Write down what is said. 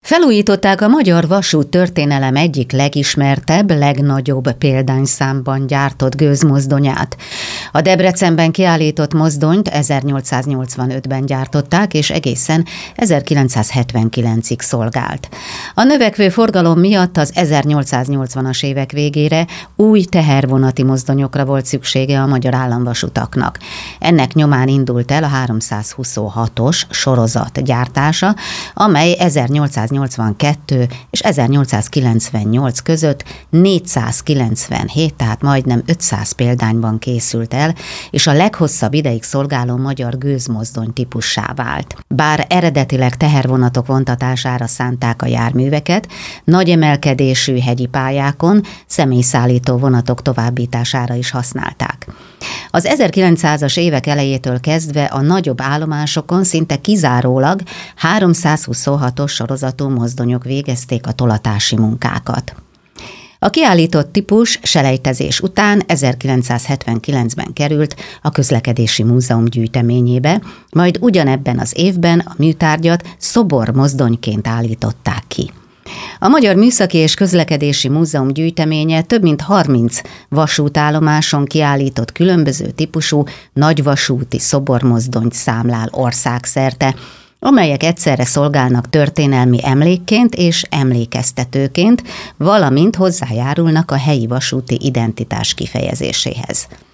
Felújították a magyar vasút történelem egyik legismertebb, legnagyobb példányszámban gyártott gőzmozdonyát. A Debrecenben kiállított mozdonyt 1885-ben gyártották, és egészen 1979-ig szolgált. A növekvő forgalom miatt az 1880-as évek végére új tehervonati mozdonyokra volt szüksége a magyar államvasutaknak. Ennek nyomán indult el a 326-os sorozat gyártása, amely 1882 és 1898 között 497, tehát majdnem 500 példányban készült el, és a leghosszabb ideig szolgáló magyar gőzmozdony típussá vált. Bár eredetileg tehervonatok vontatására szánták a járműveket, nagy emelkedésű hegyi pályákon személyszállító vonatok továbbítására is használták. Az 1900-as évek elejétől kezdve a nagyobb állomásokon szinte kizárólag 326-os sorozatú mozdonyok végezték a tolatási munkákat. A kiállított típus selejtezés után 1979-ben került a Közlekedési Múzeum gyűjteményébe, majd ugyanebben az évben a műtárgyat szobormozdonyként állították ki. A Magyar Műszaki és Közlekedési Múzeum gyűjteménye több mint 30 vasútállomáson kiállított különböző típusú nagyvasúti szobormozdonyt számlál országszerte, amelyek egyszerre szolgálnak történelmi emlékként és emlékeztetőként, valamint hozzájárulnak a helyi vasúti identitás kifejezéséhez.